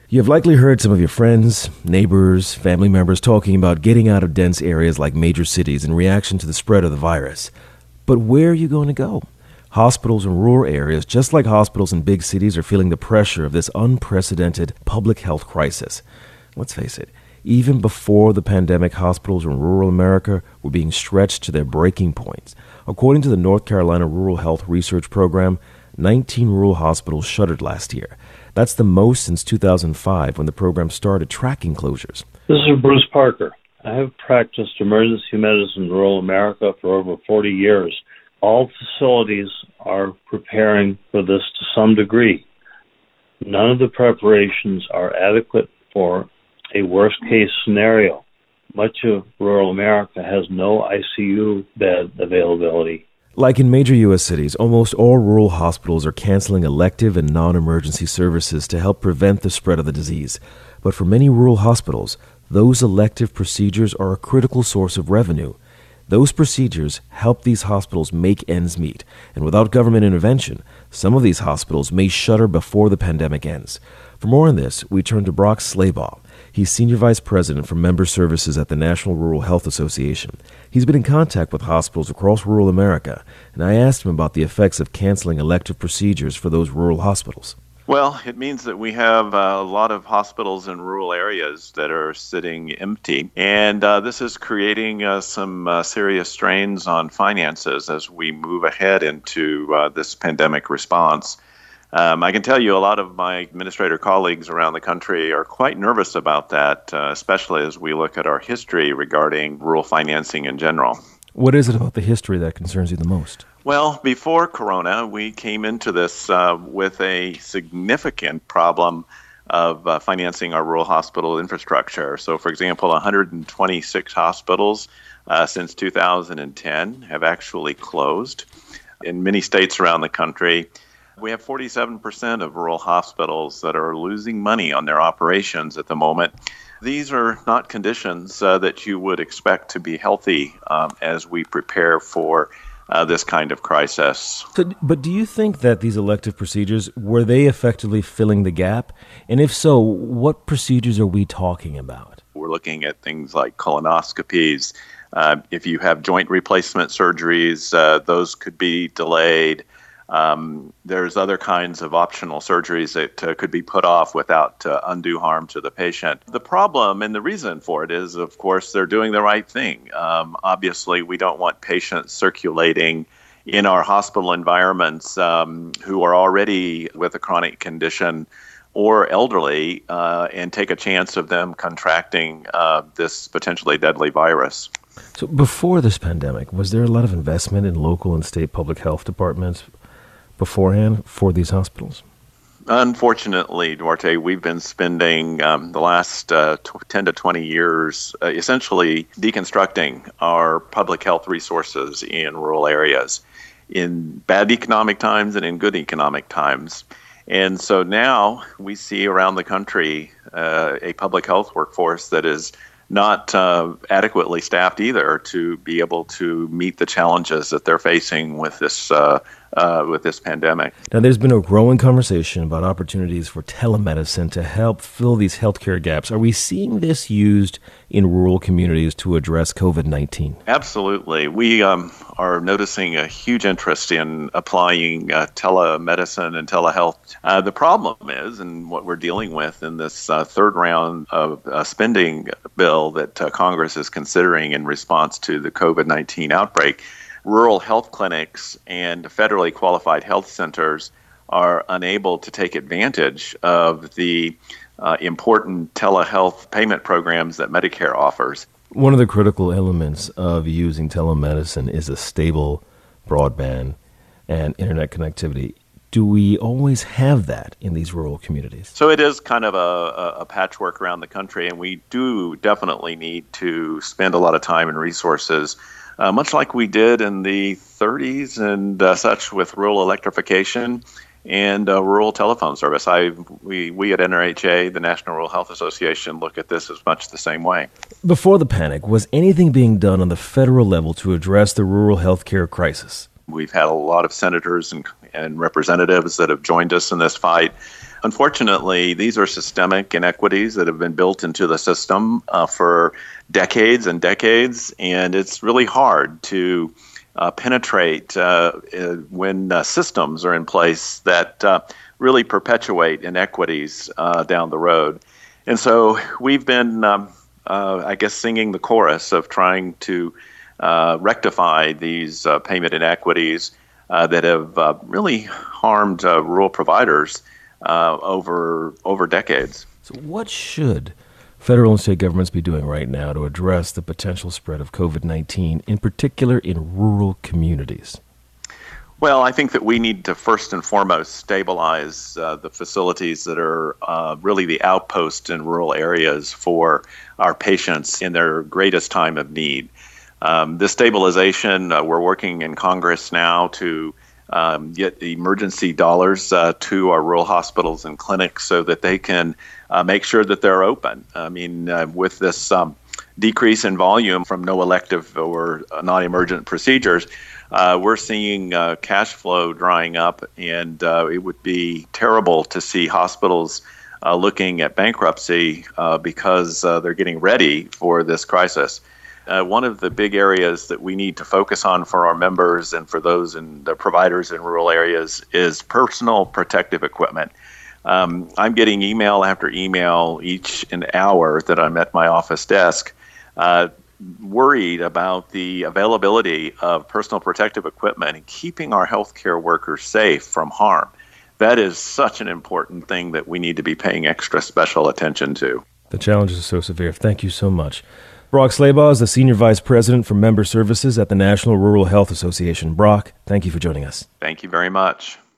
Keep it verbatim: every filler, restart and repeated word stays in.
You have likely heard some of your friends, neighbors, family members talking about getting out of dense areas like major cities in reaction to the spread of the virus. But where are you going to go? Hospitals in rural areas, just like hospitals in big cities, are feeling the pressure of this unprecedented public health crisis. Let's face it, even before the pandemic, hospitals in rural America were being stretched to their breaking points. According to the North Carolina Rural Health Research Program, nineteen rural hospitals shuttered last year. That's the most since two thousand five, when the program started tracking closures. This is Bruce Parker. I have practiced emergency medicine in rural America for over forty years. All facilities are preparing for this to some degree. None of the preparations are adequate for a worst-case scenario. Much of rural America has no I C U bed availability. Like in major U S cities, almost all rural hospitals are canceling elective and non-emergency services to help prevent the spread of the disease. But for many rural hospitals, those elective procedures are a critical source of revenue. Those procedures help these hospitals make ends meet, and without government intervention, some of these hospitals may shutter before the pandemic ends. For more on this, we turn to Brock Slaybaugh. He's Senior Vice President for Member Services at the National Rural Health Association. He's been in contact with hospitals across rural America, and I asked him about the effects of canceling elective procedures for those rural hospitals. Well, it means that we have uh, a lot of hospitals in rural areas that are sitting empty, and uh, this is creating uh, some uh, serious strains on finances as we move ahead into uh, this pandemic response. Um, I can tell you a lot of my administrator colleagues around the country are quite nervous about that, uh, especially as we look at our history regarding rural financing in general. What is it about the history that concerns you the most? Well, before Corona, we came into this uh, with a significant problem of uh, financing our rural hospital infrastructure. So, for example, one hundred twenty-six hospitals uh, since two thousand ten have actually closed. In many states around the country, we have forty-seven percent of rural hospitals that are losing money on their operations at the moment. These are not conditions uh, that you would expect to be healthy um, as we prepare for uh, this kind of crisis. So, but do you think that these elective procedures, were they effectively filling the gap? And if so, what procedures are we talking about? We're looking at things like colonoscopies. Uh, if you have joint replacement surgeries, uh, those could be delayed. Um, there's other kinds of optional surgeries that uh, could be put off without uh, undue harm to the patient. The problem and the reason for it is, of course, they're doing the right thing. Um, obviously, we don't want patients circulating in our hospital environments um, who are already with a chronic condition or elderly uh, and take a chance of them contracting uh, this potentially deadly virus. So before this pandemic, was there a lot of investment in local and state public health departments beforehand for these hospitals? Unfortunately, Duarte, we've been spending um, the last uh, ten to twenty years uh, essentially deconstructing our public health resources in rural areas in bad economic times and in good economic times. And so now we see around the country uh, a public health workforce that is not uh, adequately staffed either to be able to meet the challenges that they're facing with this uh, uh, with this pandemic. Now, there's been a growing conversation about opportunities for telemedicine to help fill these healthcare gaps. Are we seeing this used in rural communities to address COVID nineteen? Absolutely. We um, are noticing a huge interest in applying uh, telemedicine and telehealth. Uh, the problem is, and what we're dealing with in this uh, third round of uh, spending bill that uh, Congress is considering in response to the COVID nineteen outbreak, rural health clinics and federally qualified health centers are unable to take advantage of the uh, important telehealth payment programs that Medicare offers. One of the critical elements of using telemedicine is a stable broadband and internet connectivity. Do we always have that in these rural communities? So it is kind of a, a patchwork around the country, and we do definitely need to spend a lot of time and resources, uh, much like we did in the thirties and uh, such with rural electrification and uh, rural telephone service. I we, we at N R H A, the National Rural Health Association, look at this as much the same way. Before the panic, was anything being done on the federal level to address the rural health care crisis? We've had a lot of senators and, and representatives that have joined us in this fight. Unfortunately, these are systemic inequities that have been built into the system uh, for decades and decades, and it's really hard to uh, penetrate uh, when uh, systems are in place that uh, really perpetuate inequities uh, down the road. And so we've been, um, uh, I guess, singing the chorus of trying to uh, rectify these uh, payment inequities uh, that have uh, really harmed uh, rural providers Uh, over over decades. So what should federal and state governments be doing right now to address the potential spread of COVID nineteen, in particular in rural communities? Well, I think that we need to first and foremost stabilize uh, the facilities that are uh, really the outpost in rural areas for our patients in their greatest time of need. Um, this stabilization, uh, we're working in Congress now to Um, get emergency dollars uh, to our rural hospitals and clinics so that they can uh, make sure that they're open. I mean, uh, with this um, decrease in volume from no elective or non-emergent procedures, uh, we're seeing uh, cash flow drying up, and uh, it would be terrible to see hospitals uh, looking at bankruptcy uh, because uh, they're getting ready for this crisis. Uh, one of the big areas that we need to focus on for our members and for those in the providers in rural areas is personal protective equipment. Um, I'm getting email after email each an hour that I'm at my office desk, uh, worried about the availability of personal protective equipment and keeping our healthcare workers safe from harm. That is such an important thing that we need to be paying extra special attention to. The challenges are so severe. Thank you so much. Brock Slaybaugh is the Senior Vice President for Member Services at the National Rural Health Association. Brock, thank you for joining us. Thank you very much.